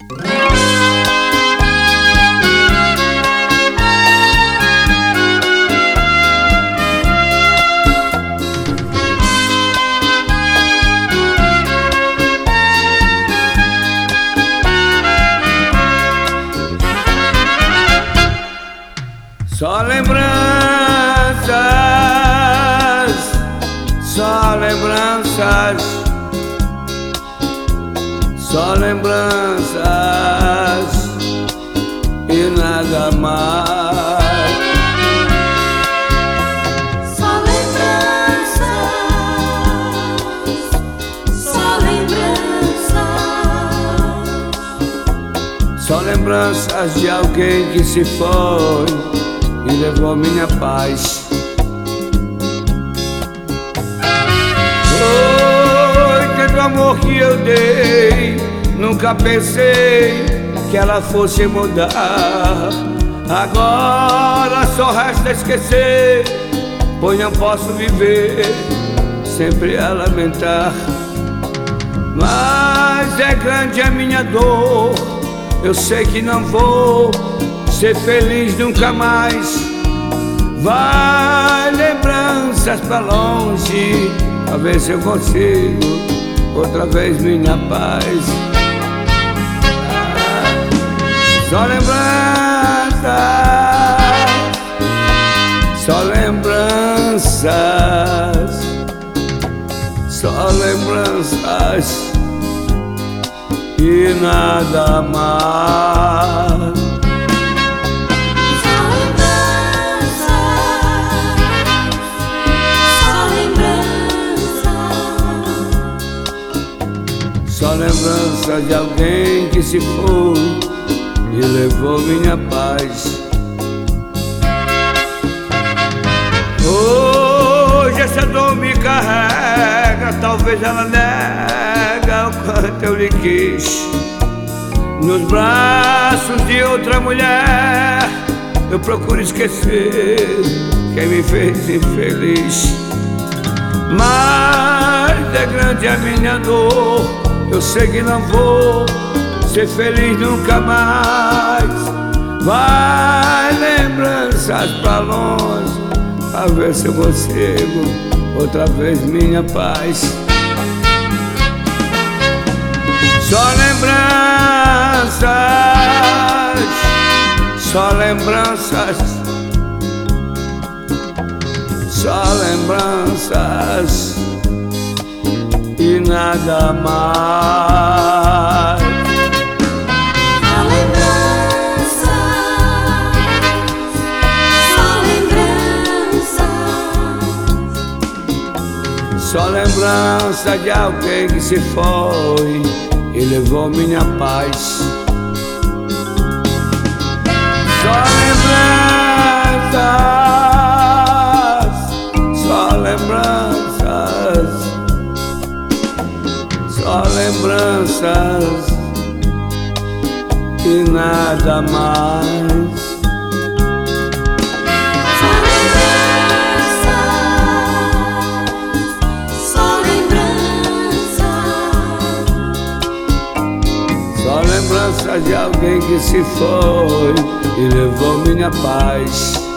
Só lembranças, só lembranças, só lembranças e nada mais. Só lembranças, só lembranças, Só lembranças de alguém que se foi e levou minha paz. Foi tanto amor que eu dei, nunca pensei que ela fosse mudar. Agora só resta esquecer, pois não posso viver sempre a lamentar. Mas é grande a minha dor, eu sei que não vou ser feliz nunca mais. Vai lembranças pra longe, a ver se eu consigo outra vez minha paz. Só lembranças, só lembranças, só lembranças e nada mais. Só lembrança de alguém que se foi e levou minha paz. Hoje essa dor me carrega, talvez ela nega o quanto eu lhe quis. Nos braços de outra mulher eu procuro esquecer quem me fez infeliz. Mas é grande a minha dor, eu sei que não vou ser feliz nunca mais. Vai lembranças pra longe, a ver se eu consigo outra vez minha paz. Só lembranças, só lembranças, só lembranças e nada mais. Só lembranças, Só lembrança de alguém que se foi e levou minha paz. Só lembranças, só lembranças, só lembranças e nada mais. Só lembrança de alguém que se foi e levou minha paz.